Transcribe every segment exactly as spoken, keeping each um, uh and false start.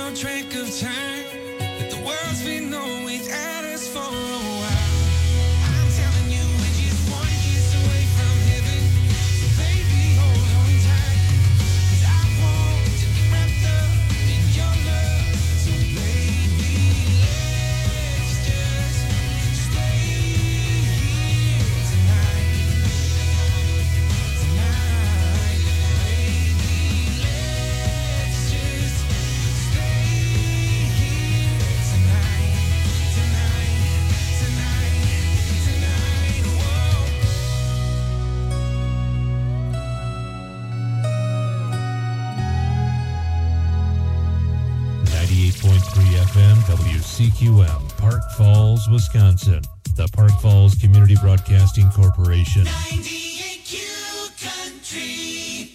no trick of time. But the world's been always at us for a while. I'm telling you, we're just one kiss away from heaven. So baby, hold on tight. 'Cause I want to be wrapped up in your love. So baby, let's just stay here tonight. Tonight, baby, let's just stay here tonight. Tonight, tonight, tonight, whoa. ninety-eight point three F M W C Q M, Park Falls, Wisconsin. The Park Falls Community Broadcasting Corporation. ninety-eight Q Country.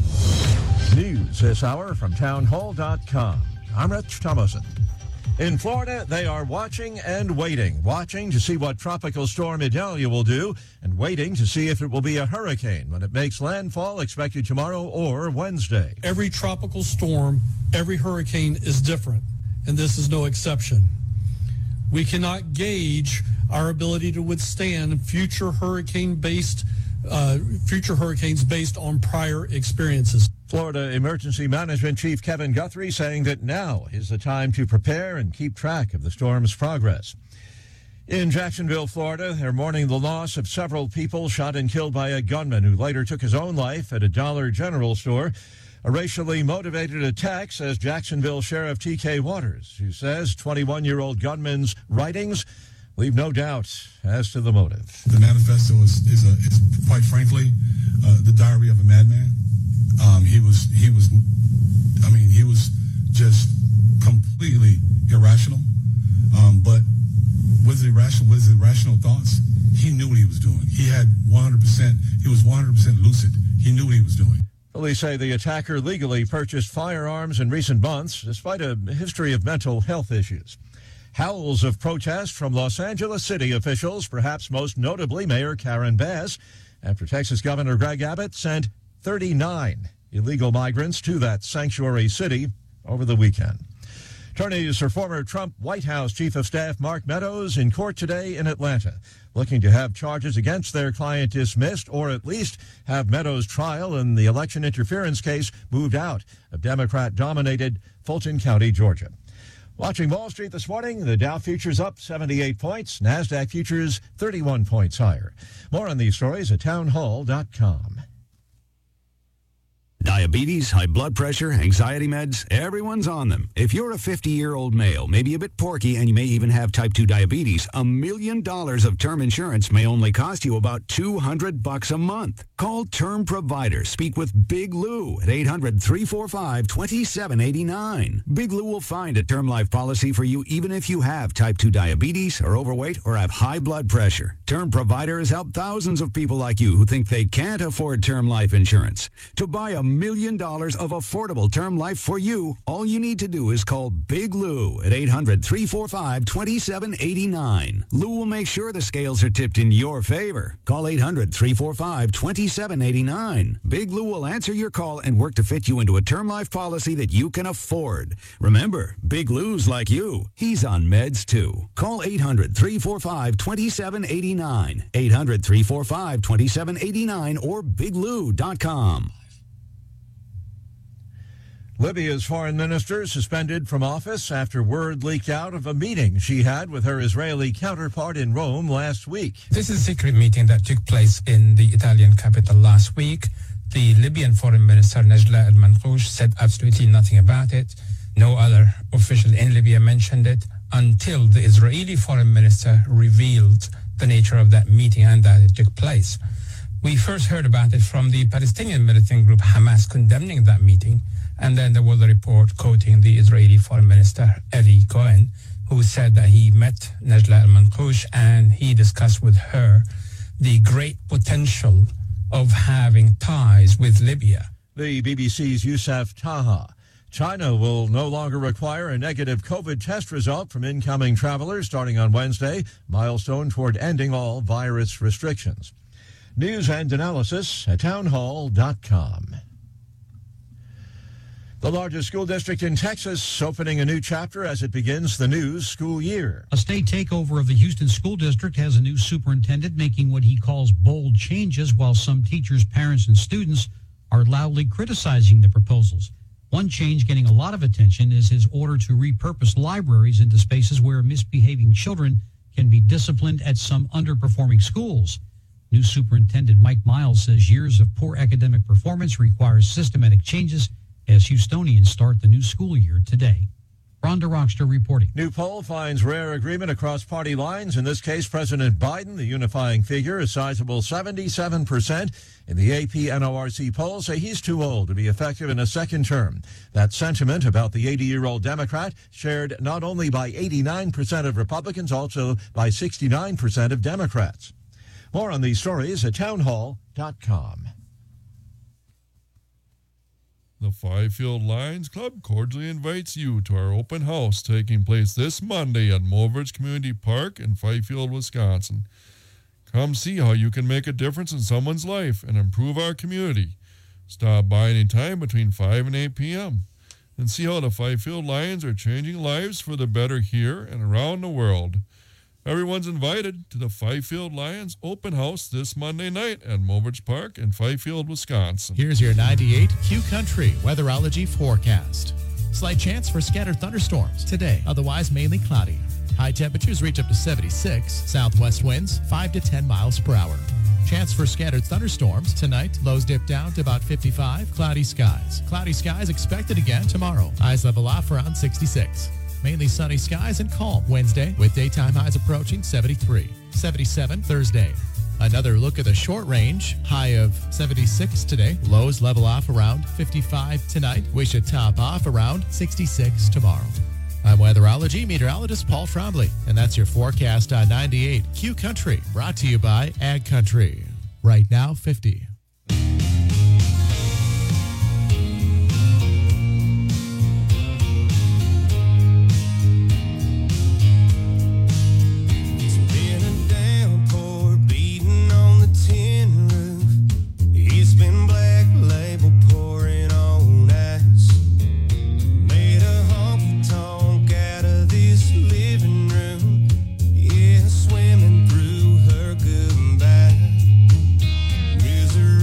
News this hour from town hall dot com. I'm Rich Thomason. In Florida, they are watching and waiting, watching to see what Tropical Storm Idalia will do, and waiting to see if it will be a hurricane when it makes landfall, expected tomorrow or Wednesday. Every tropical storm, every hurricane is different, and this is no exception. We cannot gauge our ability to withstand future hurricane-based, uh, future hurricanes based on prior experiences. Florida Emergency Management Chief Kevin Guthrie saying that now is the time to prepare and keep track of the storm's progress. In Jacksonville, Florida, they're mourning the loss of several people shot and killed by a gunman who later took his own life at a Dollar General store. A racially motivated attack, says Jacksonville Sheriff T K Waters, who says twenty-one-year-old gunman's writings leave no doubt as to the motive. The manifesto is, is, a, is quite frankly, uh, the diary of a madman. Um, he was, he was, I mean, he was just completely irrational. Um, but with his irrational, with his irrational thoughts, he knew what he was doing. He had one hundred percent, he was one hundred percent lucid. He knew what he was doing. Police say the attacker legally purchased firearms in recent months, despite a history of mental health issues. Howls of protest from Los Angeles city officials, perhaps most notably Mayor Karen Bass, after Texas Governor Greg Abbott sent thirty-nine illegal migrants to that sanctuary city over the weekend. Attorneys for former Trump White House Chief of Staff Mark Meadows in court today in Atlanta, looking to have charges against their client dismissed or at least have Meadows' trial in the election interference case moved out of Democrat-dominated Fulton County, Georgia. Watching Wall Street this morning, the Dow futures up seventy-eight points, NASDAQ futures thirty-one points higher. More on these stories at town hall dot com. Diabetes, high blood pressure, anxiety meds, everyone's on them. If you're a fifty-year-old male, maybe a bit porky, and you may even have type two diabetes, a million dollars of term insurance may only cost you about two hundred bucks a month. Call Term Provider. Speak with Big Lou at eight hundred, three four five, two seven eight nine. Big Lou will find a term life policy for you even if you have type two diabetes, are overweight, or have high blood pressure. Term Provider has helped thousands of people like you who think they can't afford term life insurance. To buy a million dollars of affordable term life for you, all you need to do is call Big Lou at eight hundred, three four five, two seven eight nine. Lou will make sure the scales are tipped in your favor. Call eight hundred, three four five, two seven eight nine. Big Lou will answer your call and work to fit you into a term life policy that you can afford. Remember, Big Lou's like you. He's on meds too. Call eight hundred, three four five, two seven eight nine. eight hundred, three four five, two seven eight nine or big lou dot com. Libya's foreign minister suspended from office after word leaked out of a meeting she had with her Israeli counterpart in Rome last week. This is a secret meeting that took place in the Italian capital last week. The Libyan foreign minister, Najla al-Manqoush, said absolutely nothing about it. No other official in Libya mentioned it until the Israeli foreign minister revealed the nature of that meeting and that it took place. We first heard about it from the Palestinian militant group Hamas condemning that meeting. And then there was a report quoting the Israeli foreign minister, Eli Cohen, who said that he met Najla al-Manqoush and he discussed with her the great potential of having ties with Libya. The B B C's Youssef Taha. China will no longer require a negative COVID test result from incoming travelers starting on Wednesday, milestone toward ending all virus restrictions. News and analysis at town hall dot com. The largest school district in Texas opening a new chapter as it begins the new school year. A state takeover of the Houston School District has a new superintendent making what he calls bold changes, while some teachers, parents, and students are loudly criticizing the proposals. One change getting a lot of attention is his order to repurpose libraries into spaces where misbehaving children can be disciplined at some underperforming schools. New Superintendent Mike Miles says years of poor academic performance require systematic changes as Houstonians start the new school year today. Rhonda Rockster reporting. New poll finds rare agreement across party lines. In this case, President Biden, the unifying figure, a sizable seventy-seven percent. In the A P N O R C poll, say he's too old to be effective in a second term. That sentiment about the eighty-year-old Democrat shared not only by eighty-nine percent of Republicans, also by sixty-nine percent of Democrats. More on these stories at townhall dot com. The Fifield Lions Club cordially invites you to our open house taking place this Monday at Mulvers Community Park in Fifield, Wisconsin. Come see how you can make a difference in someone's life and improve our community. Stop by anytime between five and eight p.m. and see how the Fifield Lions are changing lives for the better here and around the world. Everyone's invited to the Fifield Lions open house this Monday night at Mulvers Park in Fifield, Wisconsin. Here's your ninety-eight Q Country weatherology forecast. Slight chance for scattered thunderstorms today, otherwise mainly cloudy. High temperatures reach up to seventy-six. Southwest winds five to ten miles per hour. Chance for scattered thunderstorms tonight. Lows dip down to about fifty-five. Cloudy skies. Cloudy skies expected again tomorrow. Highs level off around sixty-six. Mainly sunny skies and calm Wednesday with daytime highs approaching seventy-three. seventy-seven Thursday. Another look at the short range. High of seventy-six today. Lows level off around fifty-five tonight. We should top off around sixty-six tomorrow. I'm weatherology meteorologist Paul Trombley, and that's your forecast on ninety-eight Q Country, brought to you by Ag Country. Right now, fifty. Misery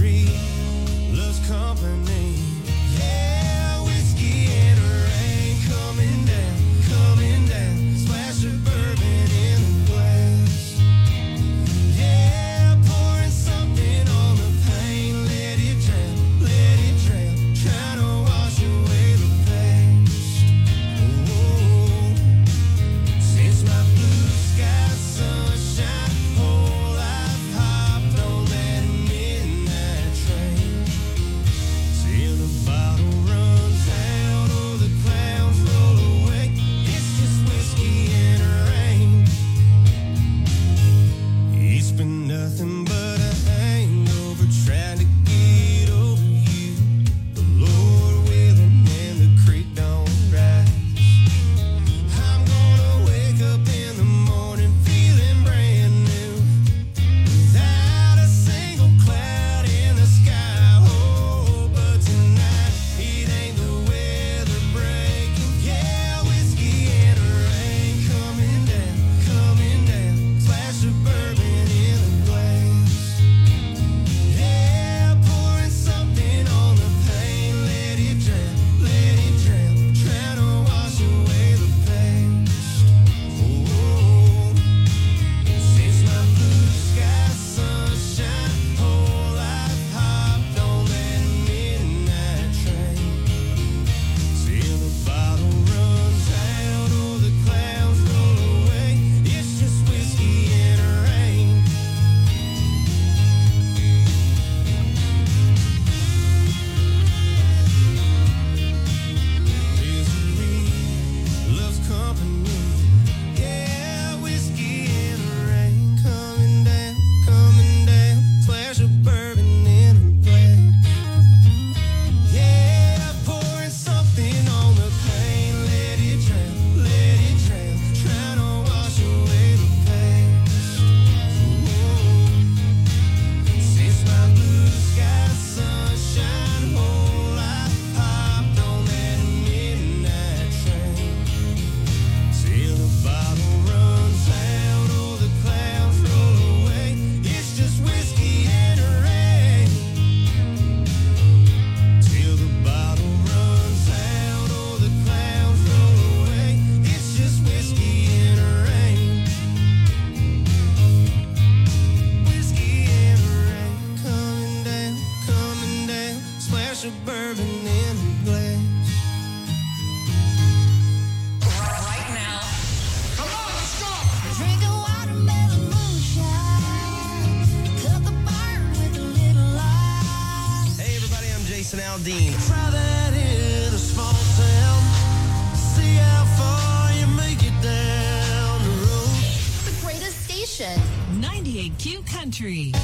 Country.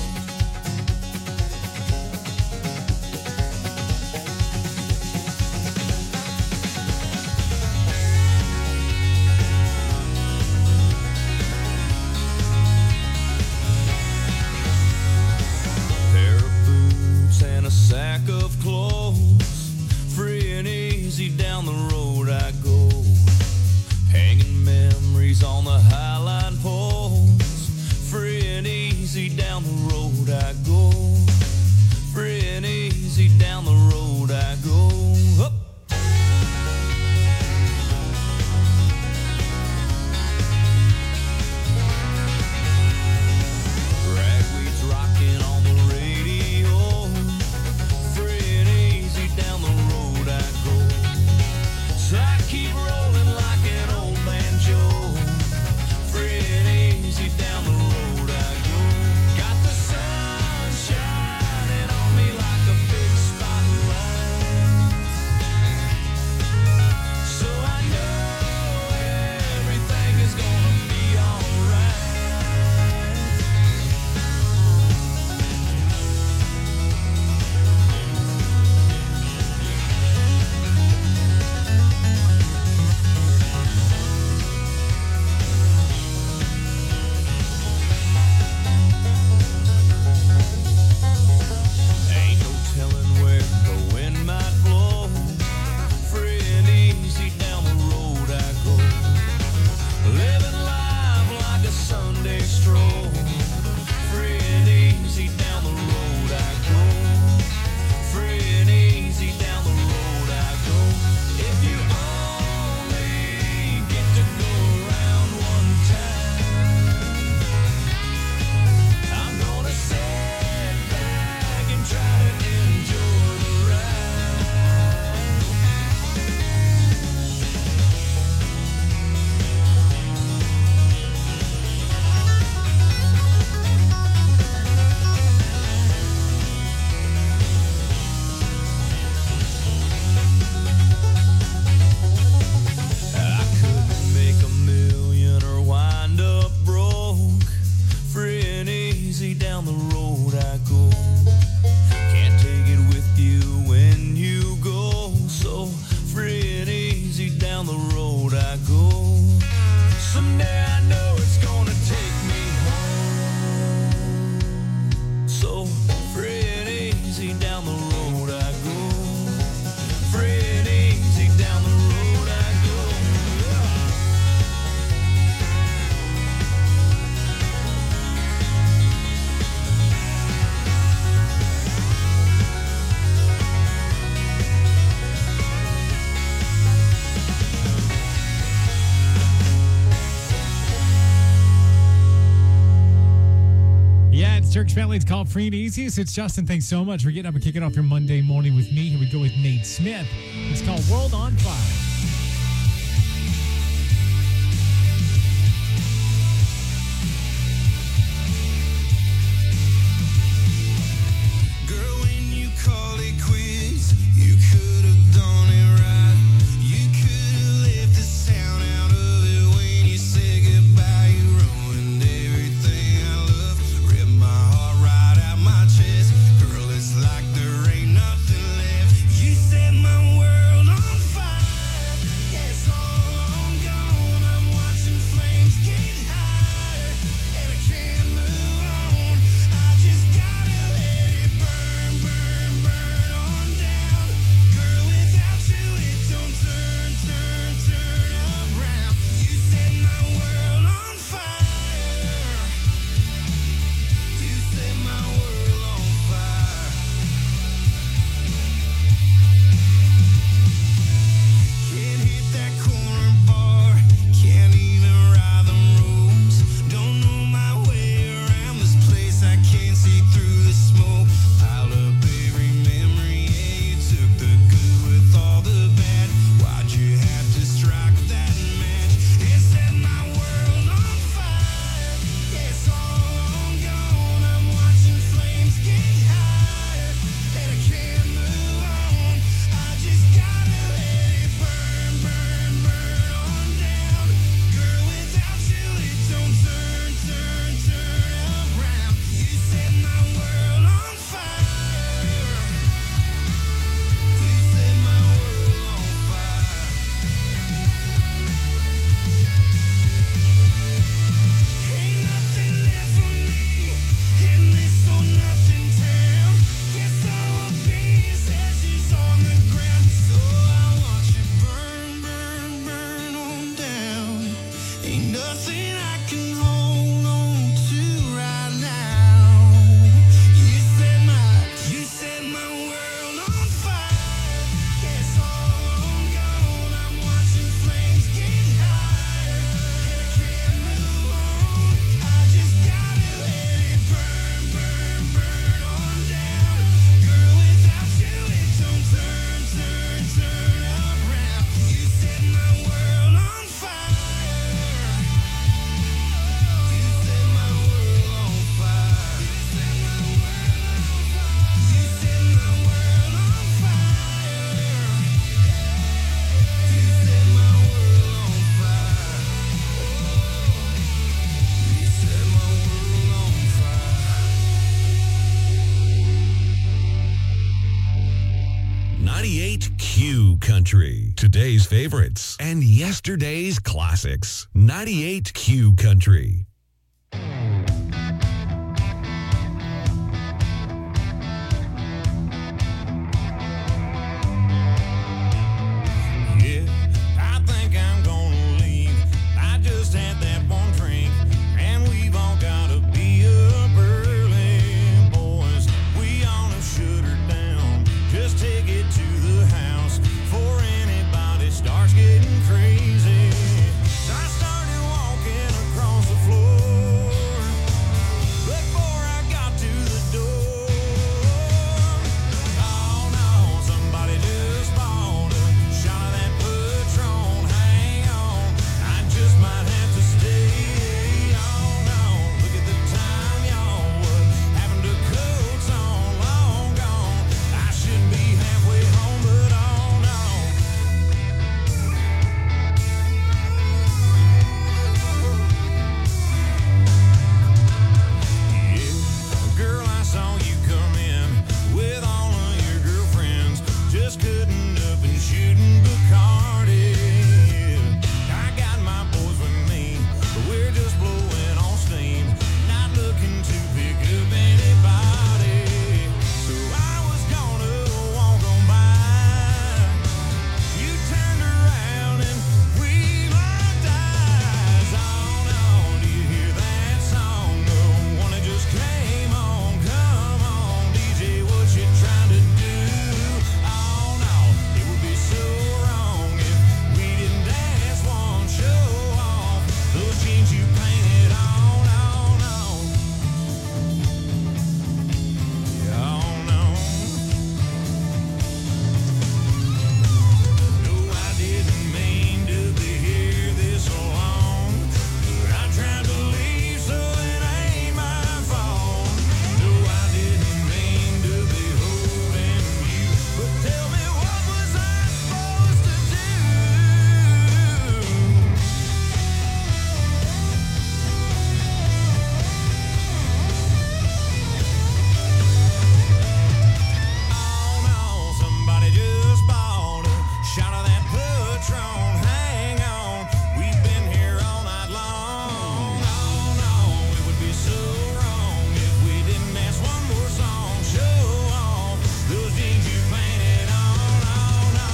Pair of boots and a sack of clothes, free and easy down the road I go, hanging memories on the highline poles, free and easy down the road I go, free and easy down the road I go. Up. Ragweed's rocking on the radio, free and easy down the road I go. So I keep rolling like an old banjo, free and easy down the road I go. Got the sun shining on me like a big spotlight, so I know everything is gonna be alright. Ain't no telling where the wind might blow, free and easy down the road I go, living life like a Sunday stroll, free and easy down the road I go, free and easy down the road I go. If you only get to go around one time, I'm gonna sit back and try to enjoy the ride. I couldn't make a million or wind up broke, free and easy down the road I go. Can't take it with you when you go, so free and easy down the road I go. Someday I know it's gonna take me home, so free and easy down the road I go, free and easy down the road I go. Yeah, it's Church Family. It's called Free and Easy. So it's Justin. Thanks so much for getting up and kicking off your Monday morning with me. Here we go with Nate Smith. It's called World on Fire. Girl, when you call it quits, you could have done it right. You could have left the sound out of it when you said goodbye. You ruined everything I love, ripped my heart right out my chest. Girl, it's like there ain't nothing left. You set my world on fire. Ain't nothing I can hold on to right now. You set my, you set my world on fire. It's all gone. I'm watching flames get higher. And I can't move on. I just gotta let it burn, burn, burn on down. Girl, without you it don't turn, turn, turn around. You set my world on fire. You set my world on fire. You set my world on fire. You set my world on fire. You set my world on fire. ninety-eight Q Country. Today's favorites and yesterday's classics. ninety-eight Q Country. Yeah, I think I'm gonna leave. I just had that one drink, and we've all gotta be up early, boys. We ought to shut her down. Just take it to the house before anybody starts getting crazy. So I started walking across the floor before I got to the door. Oh no, somebody just bought a shot of that Patron. Hang on, I just might have to stay. Oh no, look at the time, y'all. What happened to coats on? Long gone. I should be halfway home, but oh no. Yeah, girl, I saw you come in with all of your girlfriends, just cutting up and shooting Bacardi. I got my boys with me, but we're just blowing on steam, not looking to pick up anybody. So I was gonna walk on by. You turned around and we locked eyes. Oh no, do you hear that song? The one that just came on. Come on, D J, what you trying to do? Oh no, it would be so wrong if we didn't dance one. Show off those jeans you painted on. Oh no, yeah, oh no. No, I didn't mean to be here this long, but I tried to leave, so it ain't my fault. No, I didn't mean to be holding you, but tell me, what was I supposed to do? Oh no, somebody just bought a shot of that Patron. Hang on, we've been here all night long. Oh no, it would be so wrong if we didn't dance one more song. Show off those jeans you painted on. Oh no,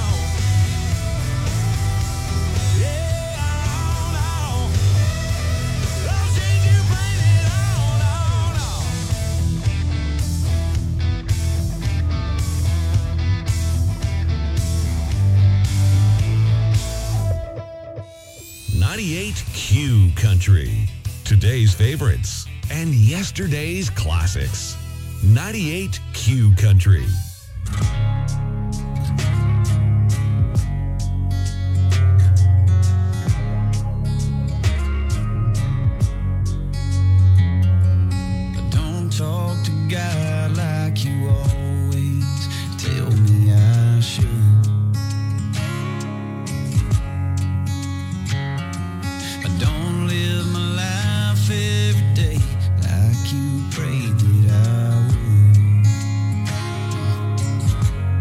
yeah, oh no, those jeans you painted on. Oh no. ninety-eight Q Country. Today's favorites and yesterday's classics. ninety-eight Q Country. Don't talk to God like you always tell me I should. I don't live my life every day like you prayed that I would.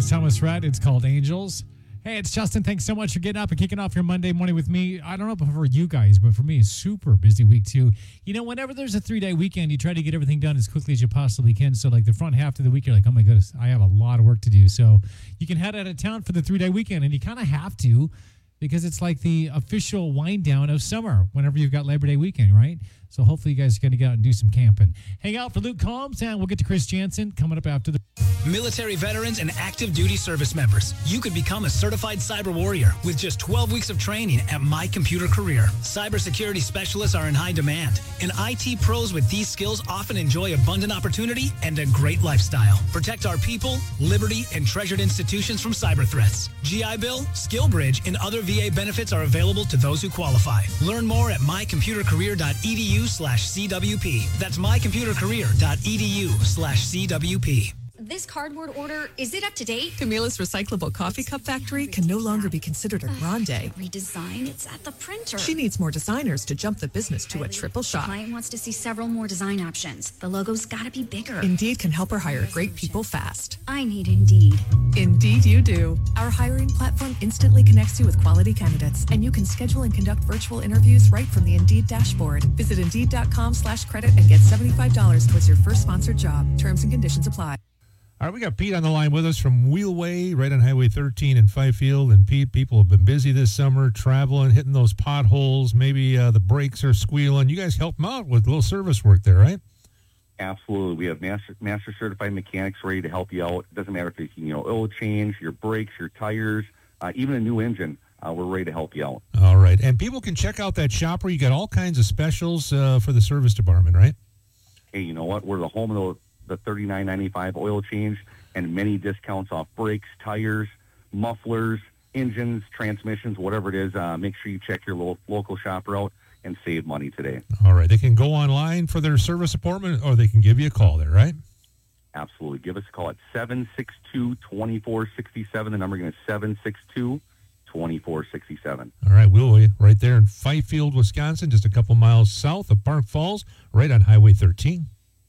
is Thomas Rhett. It's called Angels. Hey, it's Justin. Thanks so much for getting up and kicking off your Monday morning with me. I don't know about for you guys, but for me, it's super busy week too. You know, whenever there's a three-day weekend, you try to get everything done as quickly as you possibly can. So, like the front half of the week, you're like, oh my goodness, I have a lot of work to do. So you can head out of town for the three-day weekend, and you kind of have to because it's like the official wind down of summer whenever you've got Labor Day weekend, right? So hopefully you guys are going to get out and do some camping. Hang out for Luke Combs, and we'll get to Chris Jansen coming up after the... Military veterans and active duty service members, you could become a certified cyber warrior with just twelve weeks of training at My Computer Career. Cybersecurity specialists are in high demand, and I T pros with these skills often enjoy abundant opportunity and a great lifestyle. Protect our people, liberty, and treasured institutions from cyber threats. G I Bill, SkillBridge, and other V A benefits are available to those who qualify. Learn more at my computer career dot e d u slash C W P. That's my computer career dot e d u slash C W P. This cardboard order, is it up to date? Camila's Recyclable Coffee Cup Factory can no longer be considered a grande. Redesign? It's at the printer. She needs more designers to jump the business to a triple The shot. client wants to see several more design options. The logo's gotta be bigger. Indeed can help her hire great people fast. I need Indeed. Indeed you do. Our hiring platform instantly connects you with quality candidates, and you can schedule and conduct virtual interviews right from the Indeed dashboard. Visit Indeed.com slash credit and get seventy-five dollars towards your first sponsored job. Terms and conditions apply. All right, we got Pete on the line with us from Wheelway, right on Highway thirteen in Fifield. And Pete, people have been busy this summer, traveling, hitting those potholes. Maybe uh, the brakes are squealing. You guys help them out with a little service work there, right? Absolutely. We have master, master certified mechanics ready to help you out. It doesn't matter if it's, you know, oil change, your brakes, your tires, uh, even a new engine. Uh, we're ready to help you out. All right. And people can check out that shop where you got all kinds of specials uh, for the service department, right? Hey, you know what? We're the home of the the thirty-nine ninety-five oil change and many discounts off brakes, tires, mufflers, engines, transmissions, whatever it is. Uh, make sure you check your lo- local shopper out and save money today. All right. They can go online for their service appointment, or they can give you a call there, right? Absolutely. Give us a call at seven six two, two four six seven. The number again is seven six two, two four six seven. All right. We'll right there in Fifield, Wisconsin, just a couple miles south of Park Falls, right on Highway thirteen.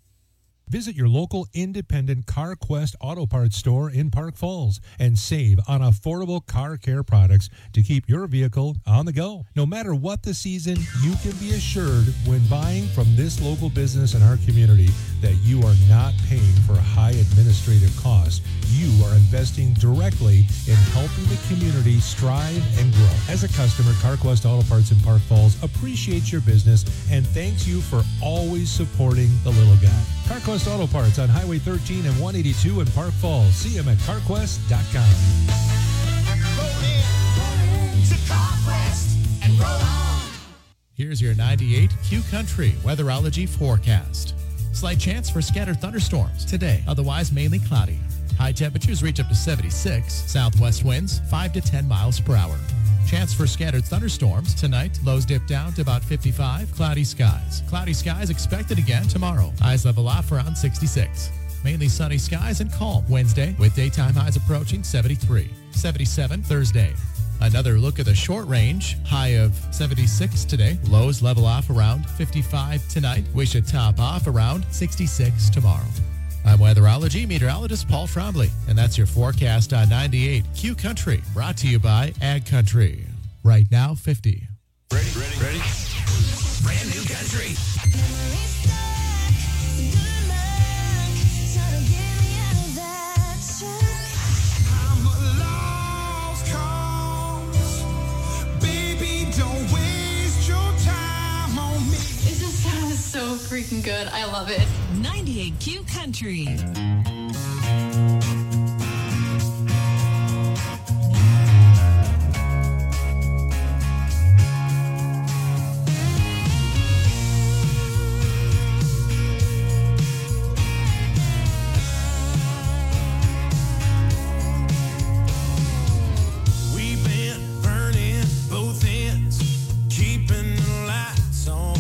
Visit your local independent CarQuest Auto Parts store in Park Falls and save on affordable car care products to keep your vehicle on the go. No matter what the season, you can be assured when buying from this local business in our community that you are not paying for high administrative costs. You are investing directly in helping the community strive and grow. As a customer, CarQuest Auto Parts in Park Falls appreciates your business and thanks you for always supporting the little guy. CarQuest Auto Parts on Highway thirteen and one eighty-two in Park Falls. See them at carquest dot com. Here's your ninety-eight Q Country weatherology forecast. Slight chance for scattered thunderstorms today, otherwise mainly cloudy. High temperatures reach up to seventy-six. Southwest winds five to ten miles per hour. Chance for scattered thunderstorms tonight. Lows dip down to about fifty-five. Cloudy skies. Cloudy skies expected again tomorrow. Highs level off around sixty-six. Mainly sunny skies and calm Wednesday with daytime highs approaching seventy-three. seventy-seven Thursday. Another look at the short range. High of seventy-six today. Lows level off around fifty-five tonight. We should top off around sixty-six tomorrow. I'm weatherology meteorologist Paul Frombley, and that's your forecast on ninety-eight Q Country, brought to you by Ag Country. Right now, fifty. Ready, ready, ready. Brand new country. I'm a lost cause. Baby, don't waste your time on me. It just sounds so freaking good. I love it. ninety-eight Q Country. We've been burning both ends, keeping the lights on.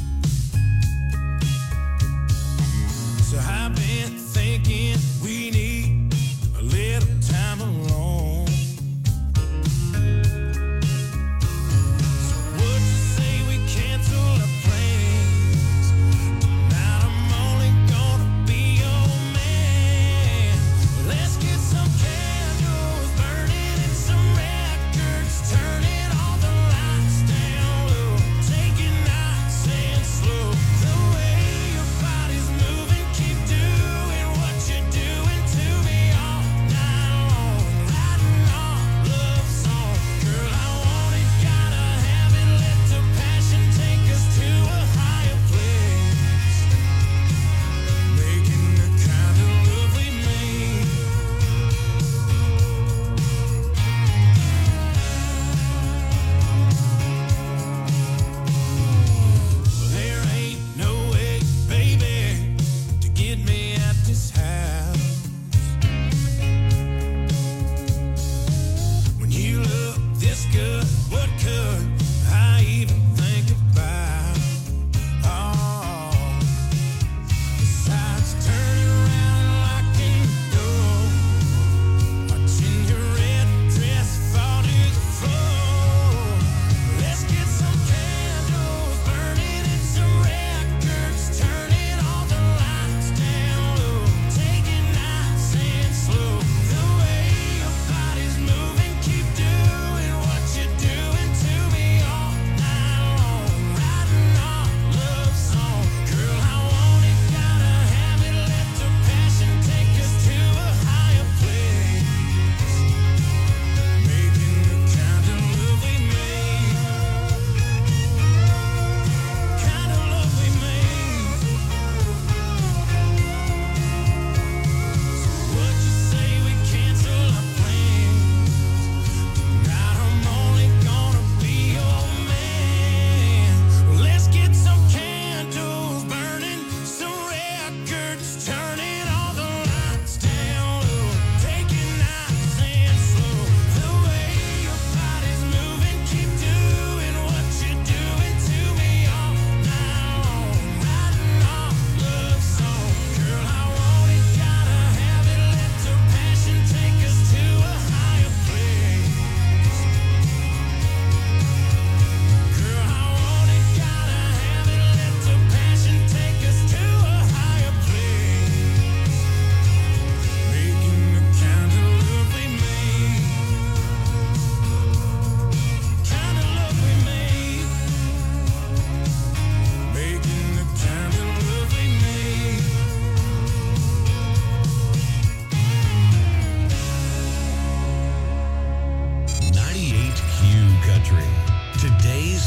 So I've been thinking we need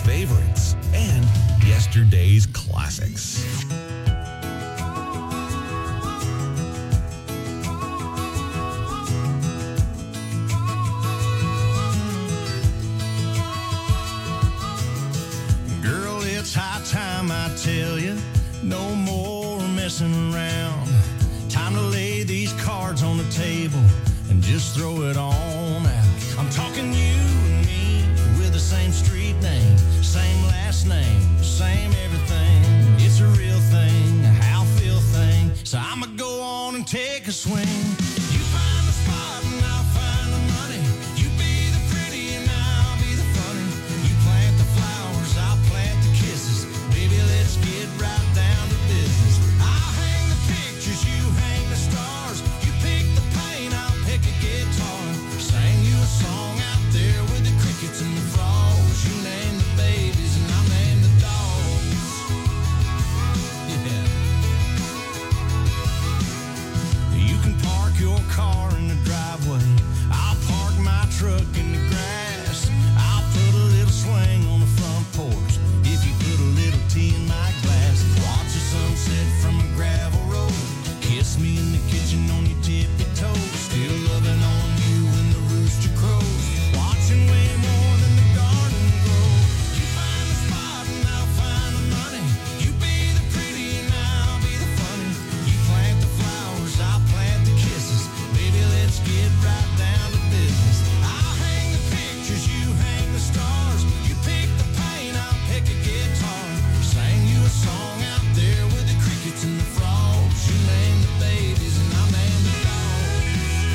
favorites, and yesterday's classics. Girl, it's high time I tell you, no more messing around. Time to lay these cards on the table and just throw it on out. I'm talking you and me with the same street name, same last name, same everything. It's a real thing, a how feel thing. So I'ma go on and take a swing. You find the spot and I'll find the money. You be the pretty and I'll be the funny. You plant the flowers, I'll plant the kisses. Baby, let's get right down to business. I'll hang the pictures, you hang the stars. You pick the paint, I'll pick a guitar. Sing you a song out there with the crickets and the frogs. You name the babies and I'll name the dogs. Yeah. You can park your car in the driveway. I'll park my truck in the grass. I'll put a little swing on the front porch. If you put a little tea in my glass, watch the sunset from a gravel road. Kiss me in the kitchen on your tippy toes. Still loving on you when the rooster crows. Watching way more than the garden grow. You find the spot and I'll find the money. You be the pretty and I'll be the funny. You plant the flowers, I'll plant the kisses. Baby, let's get right down to business. I'll hang the pictures, you hang the stars. You pick the paint, I'll pick a guitar. Sing you a song out there with the crickets and the frogs. You name the babies and I'll name the dogs.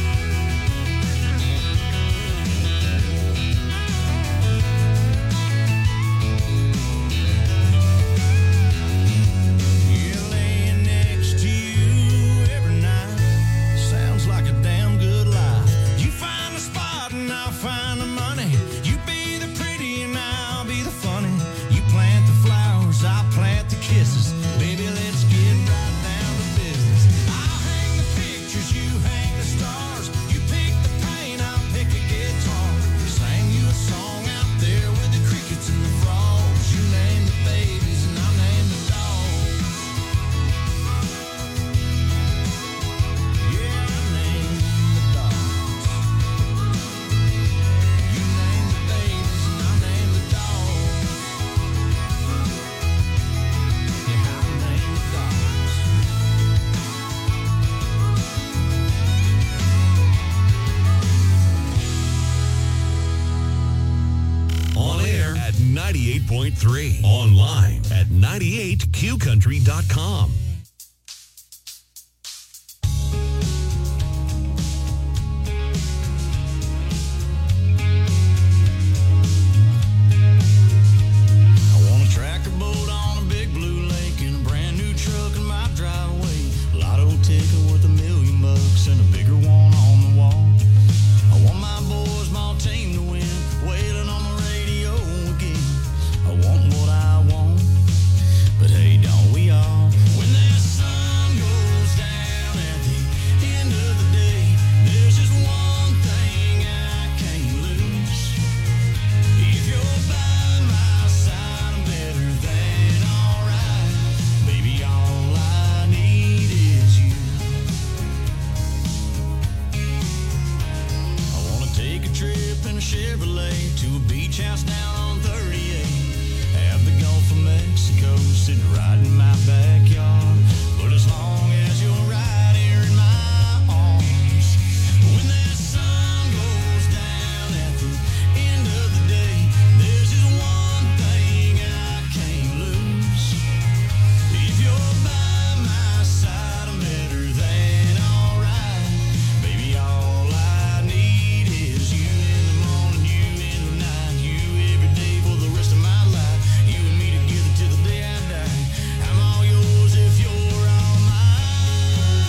Yeah, laying next to you every night sounds like a damn good life. You find the spot and I'll find the money. You be the pretty and I'll be the funny. You plant the flowers, I'll plant the kisses. Baby, let's get right down to business. I'll hang the pictures, you hang the stars. You pick the paint, I'll pick a guitar. Sing you a song out there with the crickets and the frogs. You name the babies and I'll name the dogs. Yeah, I name the dogs. You name the babies and I'll name the dogs. Yeah, I'll name the dogs. On air at ninety-eight point three. Online at ninety-eight q country dot com. I want a tractor boat on a big blue lake and a brand new truck in my driveway. Lotto ticket worth a million bucks and a bigger one on the wall. I want my boys, my team to win, wailing on the radio again. I want what I want, but hey, don't we all? When that sun goes down at the end of the day, there's just one thing I can't lose. If you're by my side, I'm better than alright. Baby, all I need is you. I wanna take a trip in a Chevrolet to a beach house down on thirty-eight. Have the Gulf of Mexico sitting right in my backyard. But as long as you're right here in my arms, when that sun goes down at the end of the day, there's just one thing I can't lose. If you're by my side, I'm better than alright. Baby, all I need is you in the morning, you in the night, you every day for the rest of my life. You and me together till the day I die. I'm all yours if you're all mine.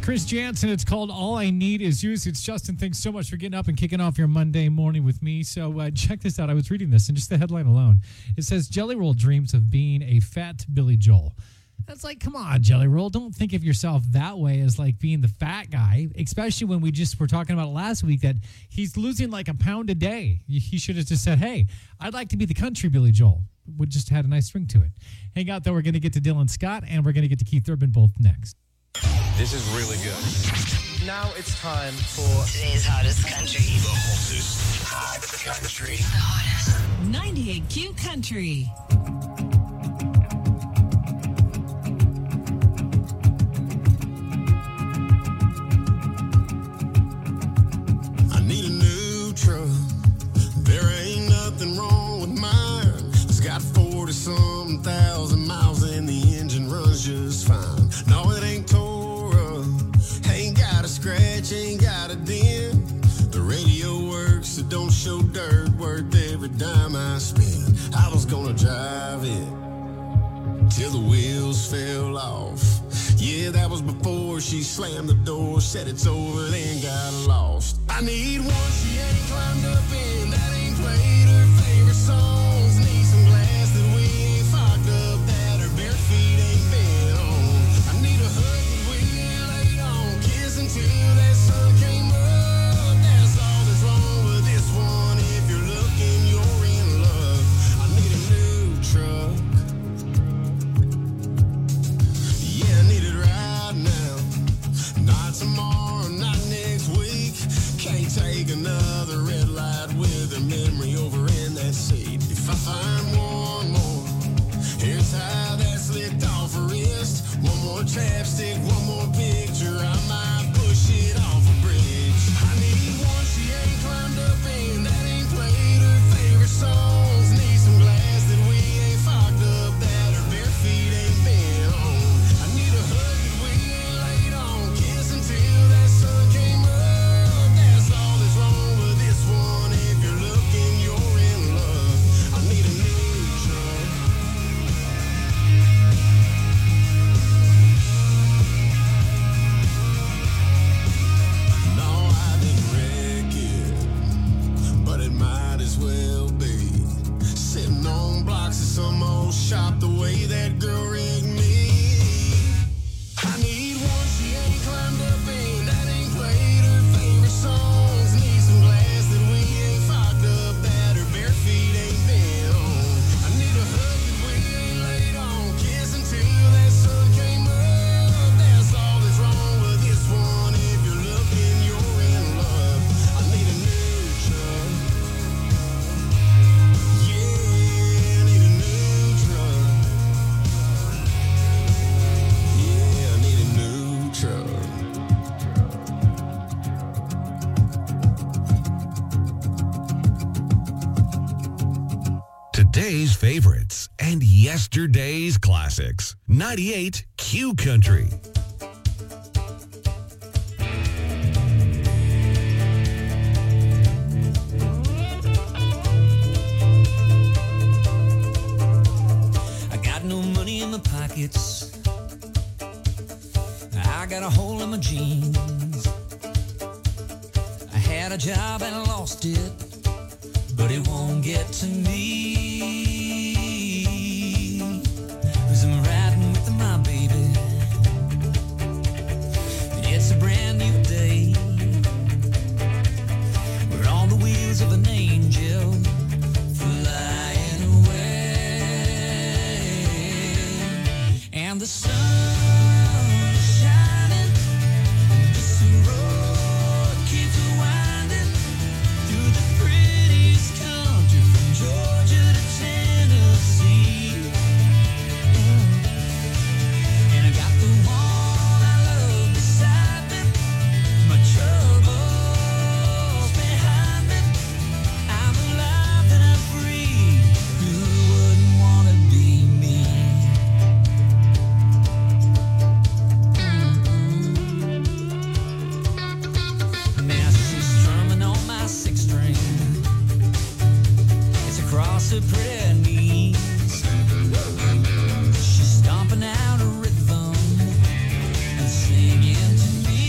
Chris Jansen. It's called All I Need Is You. It's Justin. Thanks so much for getting up and kicking off your Monday morning with me. So uh, check this out. I was reading this, and just the headline alone. It says, Jelly Roll dreams of being a fat Billy Joel. That's like, come on, Jelly Roll. Don't think of yourself that way as like being the fat guy, especially when we just were talking about it last week that he's losing like a pound a day. He should have just said, hey, I'd like to be the country Billy Joel. Would just had a nice ring to it. Hang out, though. We're going to get to Dylan Scott, and we're going to get to Keith Urban both next. This is really good. Now it's time for Today's hottest country. The hottest hot country. The hottest. ninety-eight Q Country. I need a new truck. There ain't nothing wrong with mine. It's got forty-some thousand miles and the engine runs just fine. No, it ain't tore up. Ain't got a scratch, ain't got a dent. The radio works, it don't show dirt. Worth every dime I spend. I was gonna drive it till the wheels fell off. Yeah, that was before she slammed the door, said it's over, then got lost. I need one she ain't climbed up in, that ain't played her favorite songs. Need some glass that we ain't fogged up, that her bare feet ain't been on. I need a hug that we ain't laid on, kiss until that sun came up. That's all that's wrong with this one. If you're looking, you're in love. I need a new truck. Yeah, I need it right now. Not tomorrow, not next week. Can't take another red light with her memory over in that seat. If I find one more, here's how that's licked off her wrist. One more chapstick, one more picture, I might push it off a bridge. I need one she ain't climbed up in, that ain't played her favorite songs. Need some glass that we ain't fogged up, that her bare feet ain't been on. I need a hug that we ain't laid on, kiss until that sun came up. That's all that's wrong with this one. If you're looking, you're in love. I need a new truck. No, I didn't wreck it, but it might as well be. Sitting on blocks of some old shop the way that girl rigged me. I need one she ain't climbed up in, that ain't played her favorite songs. Need some glass that we ain't fogged up, that her bare feet ain't been on. I need a hug that we ain't laid on, kiss until that sun came up. That's all that's wrong with this one. If you're looking, you're in love. I need a new truck. Yeah, I need a new truck. Yeah, I need a new truck. Today's favorites and yesterday's classics. ninety-eight Q Country. I got no money in my pockets. I got a hole in my jeans. I had a job and I lost it, but it won't get to me. 'Cause I'm riding with my baby. It's a brand new day. We're on the wheels of an angel flying away. And the sun is shining. This road keeps winding through the prettiest country from Georgia to Tennessee. And I got the one I love beside me. My troubles behind me. I'm alive and I'm free. Who wouldn't want to be me? Now she's strumming on my six string. It's across her pretty knees. She's stomping out a rhythm and singing to me.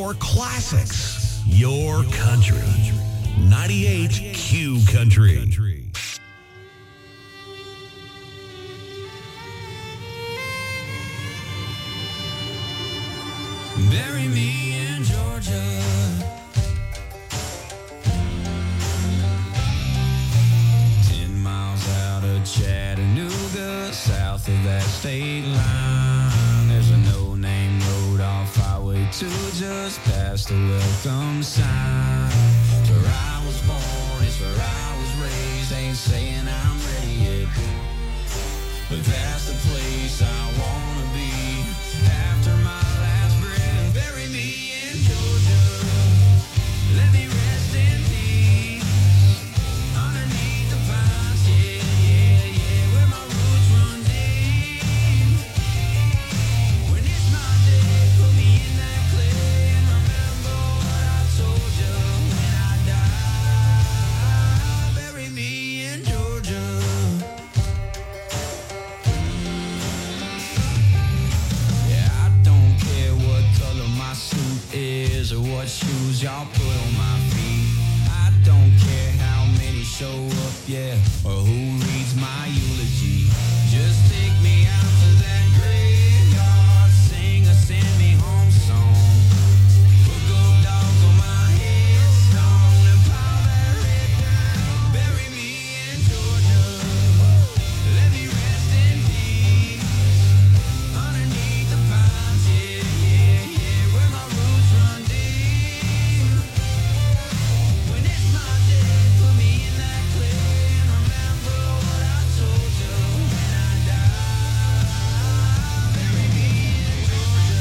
your classics, your country. ninety-eight Q Country. Bury me in Georgia. Ten miles out of Chattanooga, south of that state line, there's a no-name road off Highway two, just past the welcome sign. It's where I was born, it's where I was raised. Ain't saying I'm ready yet, but that's the place I wanna be after my last breath. Bury me in Georgia, let me rest in peace underneath the pines, yeah, yeah, yeah, where my roots run deep. When it's my day, put me in that clay and remember what I told you when I die. Bury me in Georgia. Yeah, I don't care what color my suit is or what shoes y'all put on my feet. I don't care how many show up, yeah, or who reads my eulogy. Just take me out to that graveyard, sing a send me home song. Put gold dogs on my headstone and pile that red down. Bury me in Georgia, let me rest in peace underneath the pines, yeah, yeah, yeah, where my roots run deep. When it's my day, put me in that clay and remember what I told you when I die. Bury me in Georgia.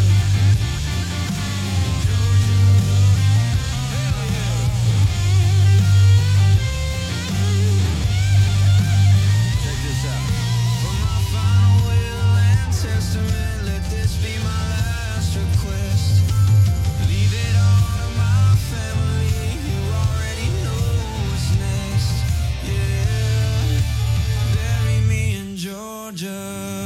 Check this out. For my final will and testament, let this be my last request. Leave it all to my family, you already know what's next. Yeah, bury me in Georgia.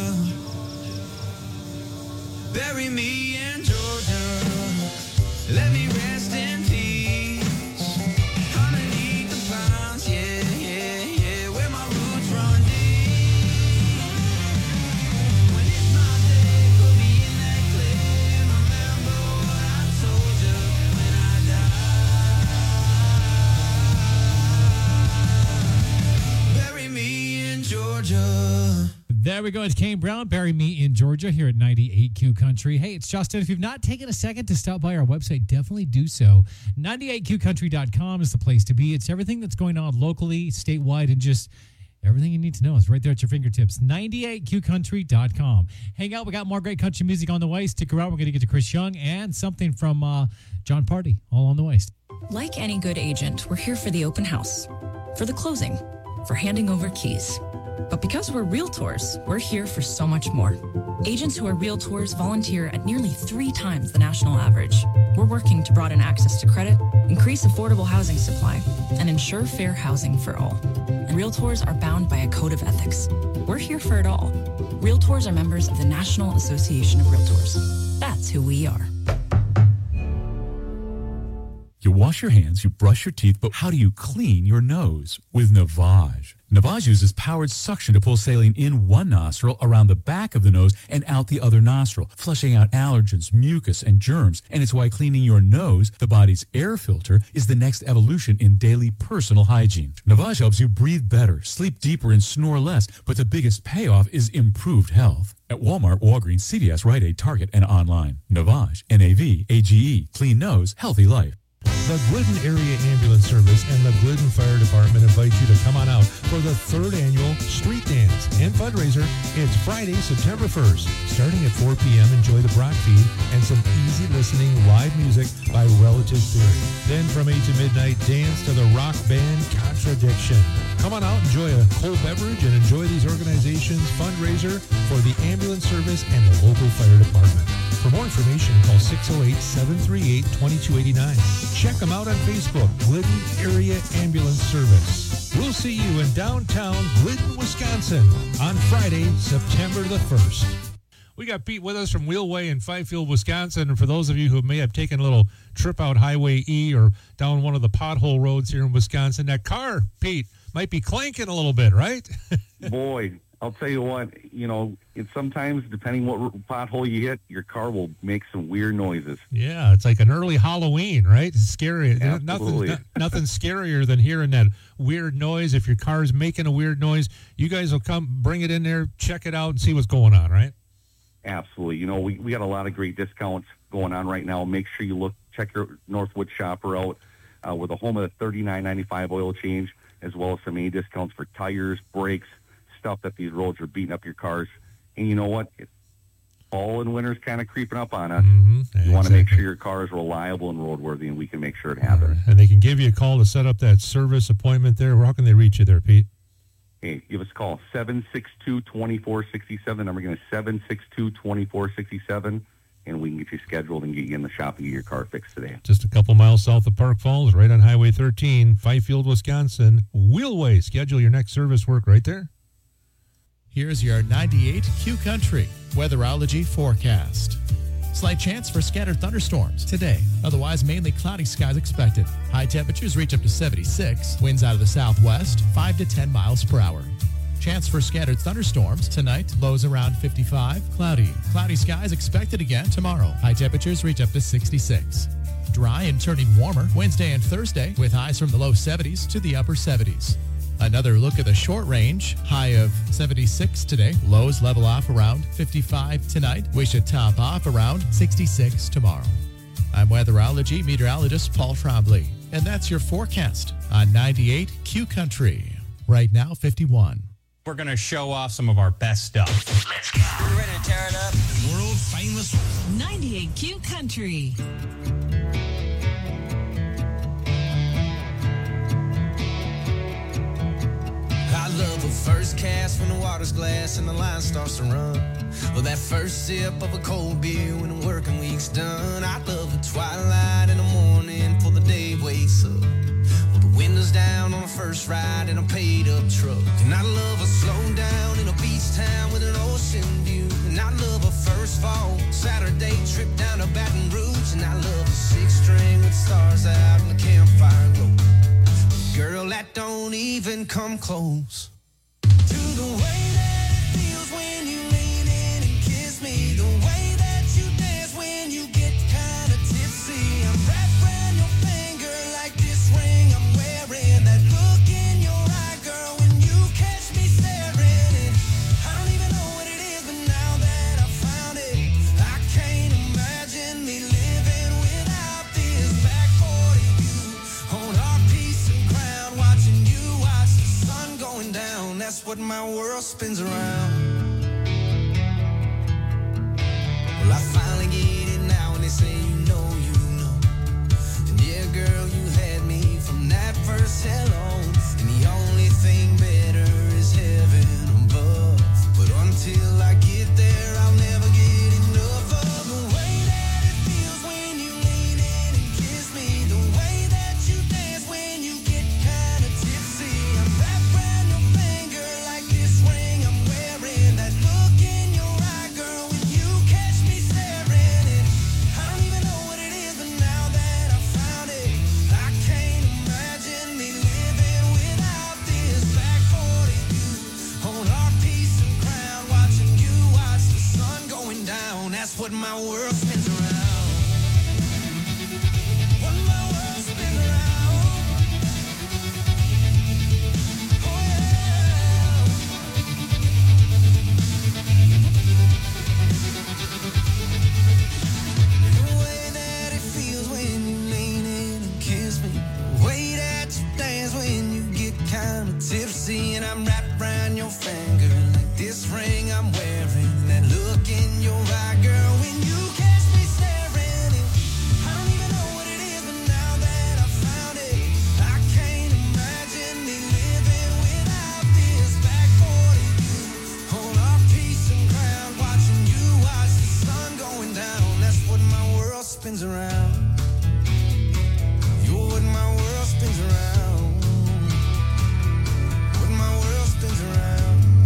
Bury me in Georgia. Let me rest in peace underneath the pines, yeah, yeah, yeah, where my roots run deep. When it's my day, put me in that clay and remember what I told you when I die. Bury me in Georgia. There we go. It's Kane Brown. Bury me in Georgia here at ninety-eight Q Country. Hey, it's Justin. If you've not taken a second to stop by our website, definitely do so. ninety-eight Q country dot com is the place to be. It's everything that's going on locally, statewide, and just everything you need to know is right there at your fingertips. ninety-eight Q country dot com. Hang out. We got more great country music on the way. Stick around. We're going to get to Chris Young and something from uh, John Party, all on the way. Like any good agent, we're here for the open house, for the closing, for handing over keys. But because we're realtors, we're here for so much more. Agents who are realtors volunteer at nearly three times the national average. We're working to broaden access to credit, increase affordable housing supply, and ensure fair housing for all. And realtors are bound by a code of ethics. We're here for it all. Realtors are members of the National Association of Realtors. That's who we are. You wash your hands, you brush your teeth, but how do you clean your nose? With Navage. Navage uses powered suction to pull saline in one nostril, around the back of the nose, and out the other nostril, flushing out allergens, mucus, and germs. And it's why cleaning your nose, the body's air filter, is the next evolution in daily personal hygiene. Navage helps you breathe better, sleep deeper, and snore less, but the biggest payoff is improved health. At Walmart, Walgreens, C V S, Rite Aid, Target, and online. Navage, N A V A G E, clean nose, healthy life. The Glidden Area Ambulance Service and the Glidden Fire Department invite you to come on out for the third annual Street Dance and Fundraiser. It's Friday, September first. Starting at four p.m., enjoy the Brock feed and some easy listening live music by Relative Theory. Then from eight to midnight, dance to the rock band Contradiction. Come on out, enjoy a cold beverage, and enjoy these organizations' fundraiser for the ambulance service and the local fire department. For more information, call six oh eight, seven three eight, two two eight nine. Check them out on Facebook, Glidden Area Ambulance Service. We'll see you in downtown Glidden, Wisconsin on Friday, September the first. We got Pete with us from Wheelway in Fifield, Wisconsin. And for those of you who may have taken a little trip out Highway E or down one of the pothole roads here in Wisconsin, that car, Pete, might be clanking a little bit, right? Boy, I'll tell you what, you know, it's sometimes, depending what r- pothole you hit, your car will make some weird noises. Yeah, it's like an early Halloween, right? It's scary. Absolutely. Nothing, nothing scarier than hearing that weird noise. If your car's making a weird noise, you guys will come, bring it in there, check it out, and see what's going on, right? Absolutely. You know, we, we got a lot of great discounts going on right now. Make sure you look, check your Northwood shopper out. Uh, we're the home of the thirty-nine ninety-five oil change, as well as some A discounts for tires, brakes, stuff that these roads are beating up your cars. And you know what? It, fall and winter's kind of creeping up on us. Mm-hmm. Yeah, you want to make exactly. sure your car is reliable and roadworthy, and we can make sure it happens. And they can give you a call to set up that service appointment there. How can they reach you there, Pete? Hey, give us a call, seven six two, two four six seven. Number again is seven six two, two four six seven, and we can get you scheduled and get you in the shop and get your car fixed today. Just a couple miles south of Park Falls, right on Highway thirteen, Fifield, Wisconsin. Wheelway. Schedule your next service work right there. Here's your ninety-eight Q Country weatherology forecast. Slight chance for scattered thunderstorms today. Otherwise, mainly cloudy skies expected. High temperatures reach up to seventy-six. Winds out of the southwest, five to ten miles per hour. Chance for scattered thunderstorms tonight. Lows around fifty-five. Cloudy. Cloudy skies expected again tomorrow. High temperatures reach up to sixty-six. Dry and turning warmer Wednesday and Thursday with highs from the low seventies to the upper seventies. Another look at the short range. High of seventy-six today. Lows level off around fifty-five tonight. We should top off around sixty-six tomorrow. I'm weatherology meteorologist Paul Trombley, and that's your forecast on ninety-eight Q Country. Right now, fifty-one. We're going to show off some of our best stuff. Let's go. We're ready to tear it up. World famous ninety-eight Q Country. I love a first cast when the water's glass and the line starts to run. Or that first sip of a cold beer when the working week's done. I love a twilight in the morning before the day wakes up. With the windows down on a first ride in a paid-up truck. And I love a slow down in a beach town with an ocean view. And I love a first fall Saturday trip down to Baton Rouge. And I love a six-string with stars out and the campfire glow. Girl, that don't even come close to the way that it feels when you lean in and kiss me. The way that you dance when you get kind of tipsy. I'm wrapped around your finger like this ring I'm wearing. That look in your eye, girl, when you catch me staring. And I don't even know what it is, but now that I found it, I can't imagine me living without this. Back forty view on our piece of ground, watching you watch the sun going down. That's what my world spins around. Well, I finally get it now, and they say you know, you know. And yeah, girl, you had me from that first hello. And the only thing better is heaven above. But until I get there, I'll never get enough of the way that it feels when you lean in and kiss me. The way that you dance when you get kind of tipsy. I'm wrapped around your finger like this ring I'm wearing. That look in your eye, girl, when you catch me staring. And I don't even know what it is, but now that I found it, I can't imagine me living without this. Back forty view on our piece of ground, watching you watch the sun going down. That's what my world spins around. What my world spins around. Oh yeah. The way that it feels when you lean in and kiss me. The way that you dance when you get kind of tipsy. And I'm wrapped around your finger like this ring I'm wearing. That look in your eye, girl, when you catch me staring. And I don't even know what it is, but now that I found it, I can't imagine me living without this. Back forty view on our piece of ground, watching you watch the sun going down. That's what my world spins around. You're what my world spins around. What my world spins around.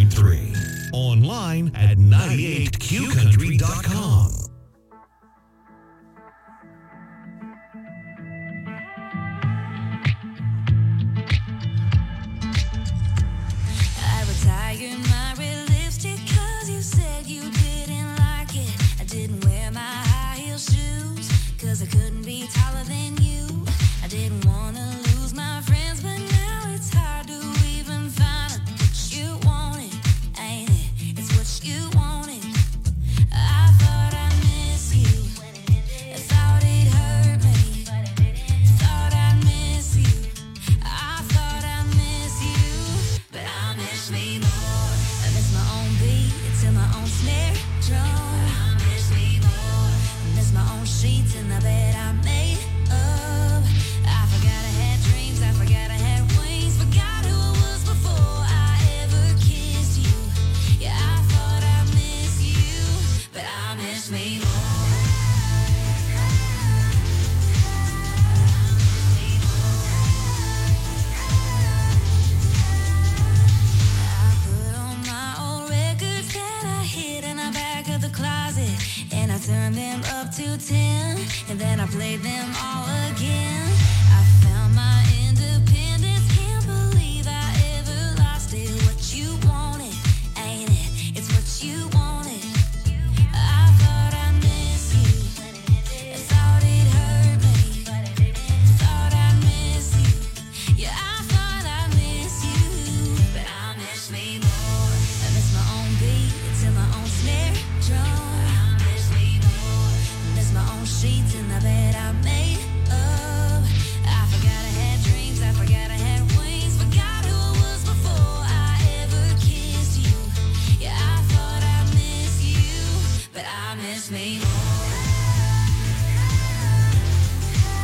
point three. Online at ninety-eight Q country dot com. I retired my red lipstick 'cause you said you didn't like it. I didn't wear my high heel shoes 'cause I couldn't be taller than you. I didn't want to lose my friends, but now it's hard to even find what you wanted, ain't it? It's what you wanted. I thought I miss you. I thought it hurt me. Thought I miss you. I thought I miss you, but I miss me more. I miss my own beat to my own snare drum. I miss me more. I miss my own sheets in the bed I made up. I forgot I had dreams. I forgot I had wings. Forgot who I was before I ever kissed you. Yeah, I thought I miss you, but I miss me more. Put on my old records that I hid in the back of the closet, and I turned them up to ten, and then I played them all again. I found my independence, can't believe I ever lost it. What you wanted, ain't it? It's what you wanted. I thought I miss you. I thought it hurt me. Thought I miss you. Yeah, I thought I miss you, but I miss me more. I miss my own beat to my own snare drum. I miss me more. I miss my own sheets in the bed I made up. I forgot I had dreams. I forgot I had wings. Forgot who I was before I ever kissed you. Yeah, I thought I miss you, but I miss me more.